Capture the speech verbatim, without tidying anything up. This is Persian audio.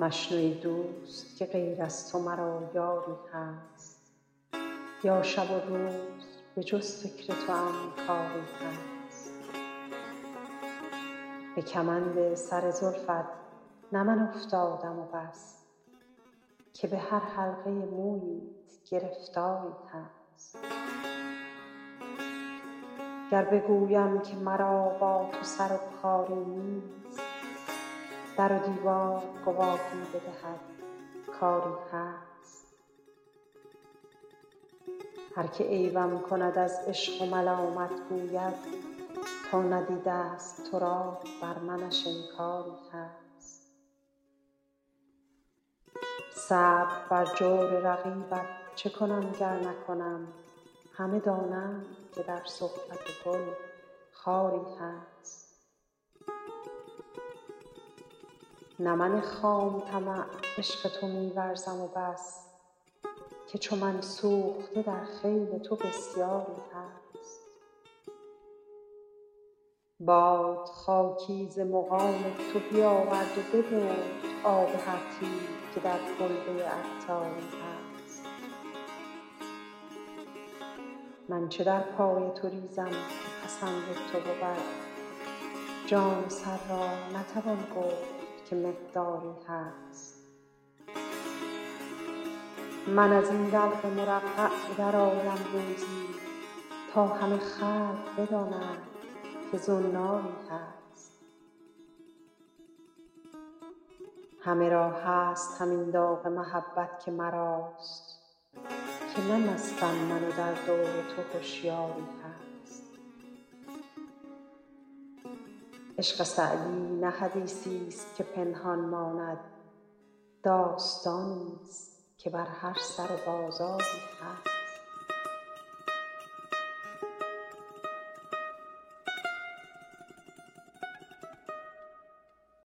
مشنو ای دوست که غیر از تو مرا یاری هست، یا شب و روز به جز فکر توام کاری هست. به کمند سر زلفت نه من افتادم و بس، که به هر حلقه موییت گرفتاری هست. گر بگویم که مرا با تو سر و کاری نیست، در و دیوار گواهی بدهد کآری هست. هر که عیبم کند از عشق و ملامت گوید، تا ندیده است تو را بر منش انکاری هست. صبر بر جور رقیبت چه کنم گر نکنم، همه دانند که در صحبت گل خاری هست. نه من خام طمع عشق تو می ورزم و بس، که چو من سوخته در خیل تو بسیاری هست. باد خاکی ز مغان تو بیاورد و ببرد آب هر تیغ که در کلبه عطاری هست. من چه در پای تو ریزم که پسند تو بود، جان و سر را نتوان گفت که مقداری هست. من از این دلق مرقع درآیم روزی، تا همه خلق بدانند که زناری هست. همه را هست همین داغ محبت که مراست، که نه مستم من و در دور تو هشیاری هست. عشق سعدی نه حدیثی است که پنهان ماند، داستانی است که بر هر سر بازاری هست.